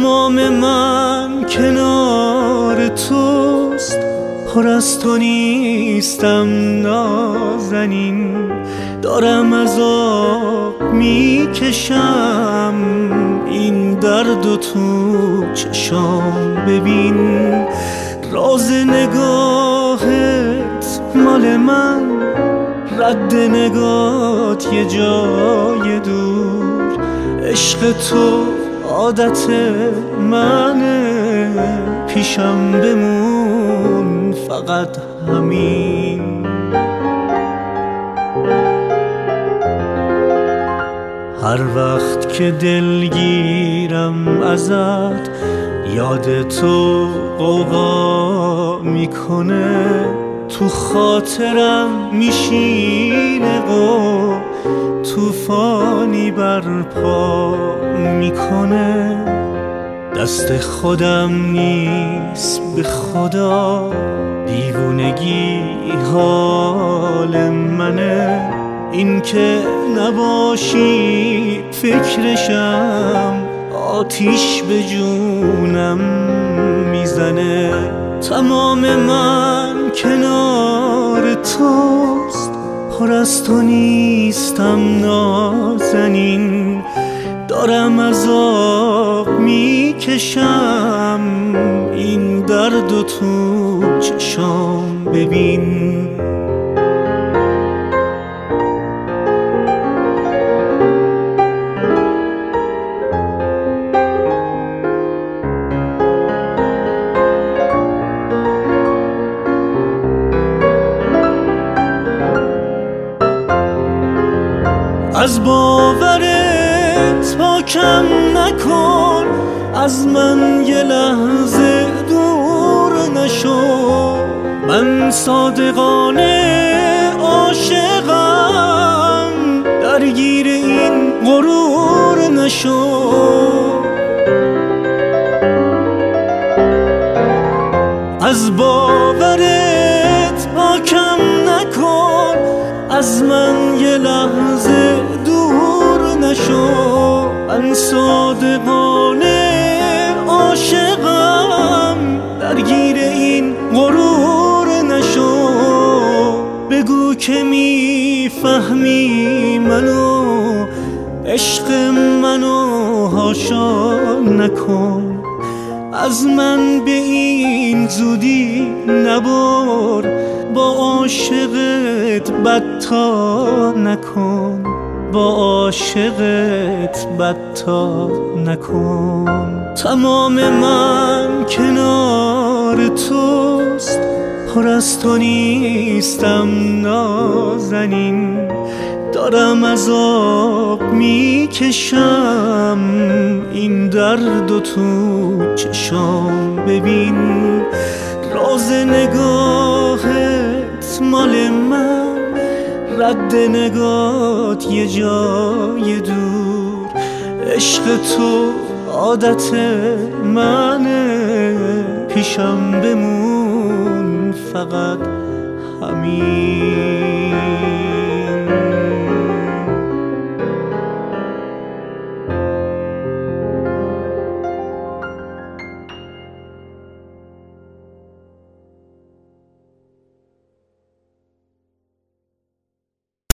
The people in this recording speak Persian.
تمام من کنار توست، پر از تو نیستم نازنین. دارم عذاب میکشم، این درد و تو چشام ببین. راز نگاهت مال من، رد نگات یه جای دور. عشق تو عادت منه، پیشم بمون فقط همین. هر وقت که دلگیرم ازت، یاد تو غوغا میکنه. تو خاطرم میشینه و طوفانی برپا میکنه. دست خودم نیست به خدا، دیوونگی حال منه. این که نباشی فکرشم، آتیش به جونم میزنه. تمام من کنار توست، پر از تو نیستم نازنین. دارم عذاب میکشم، این درد و تو چشام ببین. از باورت پاکم نکن، از من یه لحظه دور نشو. من صادقانه عاشقم، درگیر این غرور نشو. از باورت پاکم نکن، از من یه لحظه دور نشو. من صادقانه عاشقم، درگیر این غرور نشو. بگو که میفهمی منو، عشق منو حاشا نکن. از من به این زودی نبر، با عاشقت بدتا نکن. با عاشقت بدتا نکن. تمام من کنار توست، پر از تو نیستم نازنین. دارم عذاب میکشم، این درد و تو چشام ببین. راز نگاهت مال من، رد نگات یه جای دور. عشق تو عادت منه، پیشم بمون فقط همین.